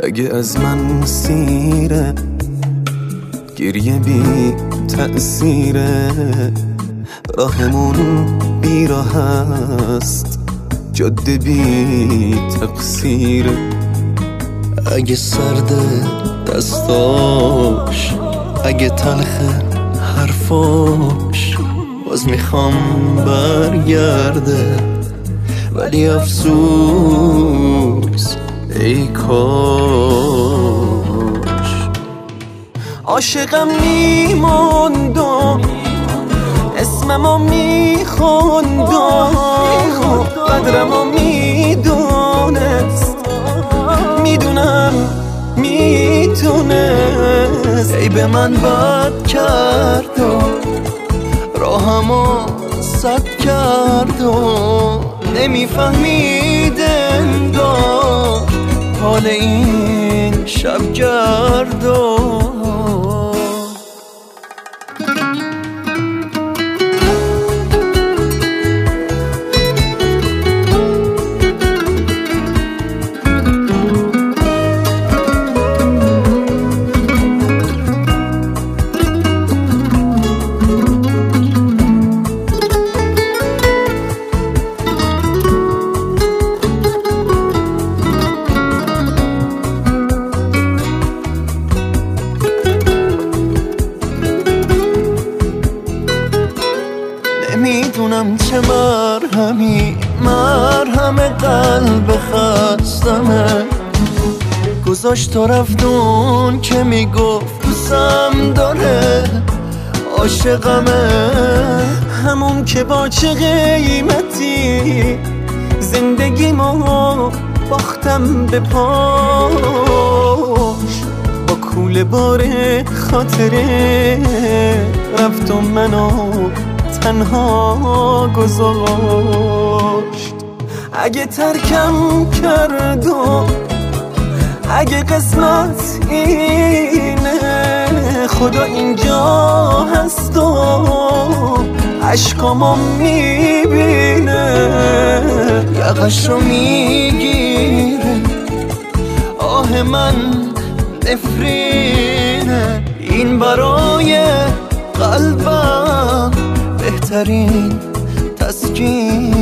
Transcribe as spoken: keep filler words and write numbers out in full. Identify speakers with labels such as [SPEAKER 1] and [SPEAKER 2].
[SPEAKER 1] اگه از من سیره گریه بی تأثیره، راهمون بیراه است، جاده بی تقصیره.
[SPEAKER 2] اگه سرده دستاش، اگه تلخه حرفاش، باز میخوام برگرده، ولی افسوس ای کاش.
[SPEAKER 1] عاشقم میموندم، اسممو میخوندم، قدرمو میدونست، میدونم میتونست.
[SPEAKER 2] ای به من بد کرد و راهمو سد کرد و نمیفهمید انگار حال این شب گرد و نمیدونم چه مرهمی مرهم قلب خستمه گذاشت و رفت اون که میگفت دوستم داره، عاشقمه،
[SPEAKER 1] همون که با چه قیمتی زندگیمو باختم به پاش، با کوله بار خاطره رفت و منو تنها گذاشت. اگه ترکم کرد و اگه قسمت اینه، خدا اینجا هست و عشقامو میبینه،
[SPEAKER 2] یقش رو میگیره، آه من نفرینه، این برای قلبم بهترین تسکین